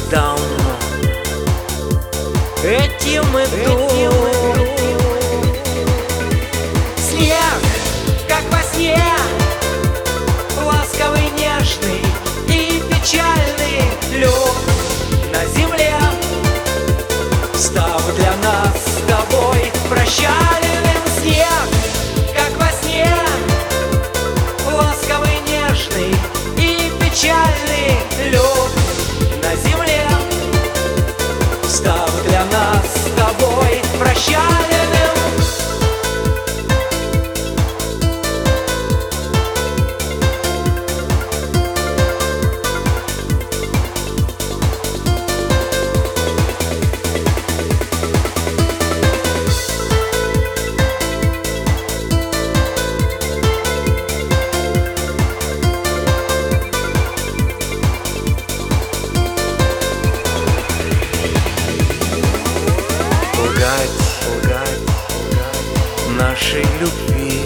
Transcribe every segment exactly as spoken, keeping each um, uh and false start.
давно этим иду. Снег, как во сне, ласковый, нежный и печальный лёг на земле, став для нас с тобой прощальным. Снег, как во сне, ласковый, нежный и печальный лёг на земле, став для нас с тобой прощальным. Лгать нашей любви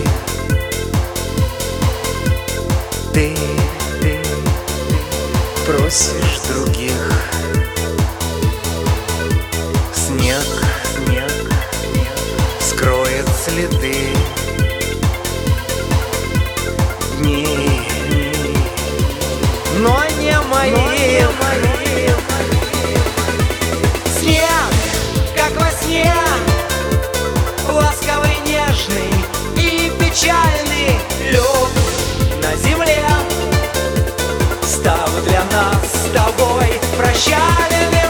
ты, ты просишь других. Снег, снег скроет следы дни, но не мои. Снег, как во сне, ласковый, нежный и печальный лёг на земле, став для нас с тобой прощальным.